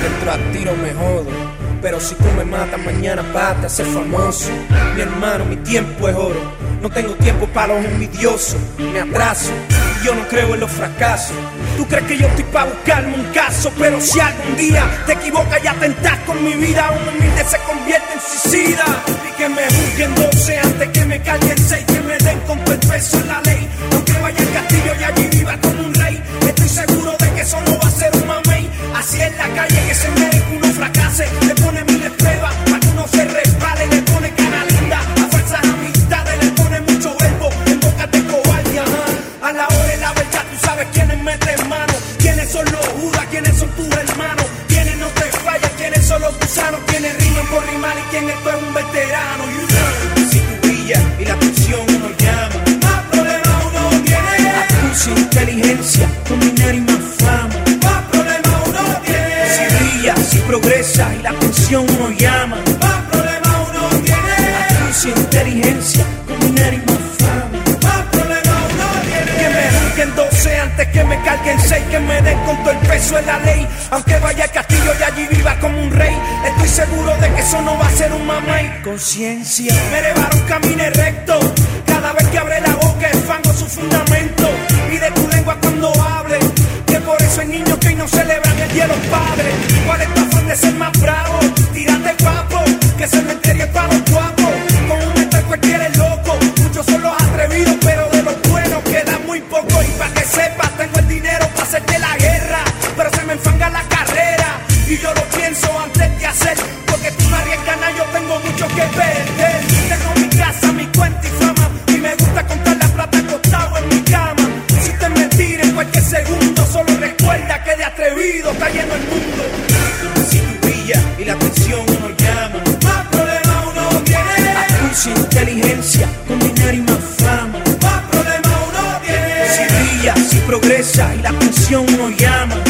entro a tiro me jodo, pero si tú me matas mañana vas a ser famoso. Mi hermano, mi tiempo es oro, no tengo tiempo para los envidiosos. Me atraso y yo no creo en los fracasos. Tú crees que yo estoy para buscarme un caso, pero si algún día te equivocas y atentas con mi vida, un humilde se convierte en suicida. Y que me juzguen 12 antes que me callen 6, que me den con todo el peso en la ley. Aunque vaya al castillo y allí viva como un rey, estoy seguro de que eso no va a ser un mamey. Así en la calle que se merece que uno fracase, le pone miles pruebas para que uno se resbale, le pone cara linda a falsas amistades, le pone mucho verbo en boca de cobarde. A la hora de la verdad tú sabes quiénes meten mano, quiénes son los judas, quiénes son tus hermanos, quiénes no te fallan, quiénes son los gusanos, quiénes riman por rimar y quién esto es un veterano. Si tú brillas y la atención uno llama, más problemas uno tiene. Astucia, inteligencia, con dinero y más fama, más problemas uno tiene. Si brillas, si progresas y la atención uno llama, más problemas uno tiene. Astucia, inteligencia, con dinero y más fama, más problemas uno tiene. Que me juzguen 12 antes que me carguen 6, que me den con todo el peso en la ley. Aunque vaya al castillo y allí viva como un rey, estoy seguro de que eso no va a ser un mamey. Conciencia, me elevaron, camine recto. Cada vez que abre la boca es fango su fundamento. Pide tu lengua cuando hable, que por eso hay niños que hoy no celebran el día de los padres. ¿Cuál es tu afán de ser más bravo? Tírate guapo, que el cementerio es para los guapos. Con un metal cualquiera es loco. Muchos son los atrevidos, pero de los buenos queda muy poco. Y para que sepas, tengo el dinero para hacerte la guerra, pero se me enfanga la carrera y yo lo pienso antes de hacer, porque tú no arriesgas nada, yo tengo mucho que perder. Tengo mi casa, mi cuenta y fama, y me gusta contar la plata acostado en mi cama. Si te mentir en cualquier segundo, solo recuerda que de atrevido está lleno el mundo. Si tú brillas y la atención uno llama, más problemas uno tiene. Astucia, inteligencia, con dinero y más fama, más problemas uno tiene. Si brillas, si progresas y la atención uno llama,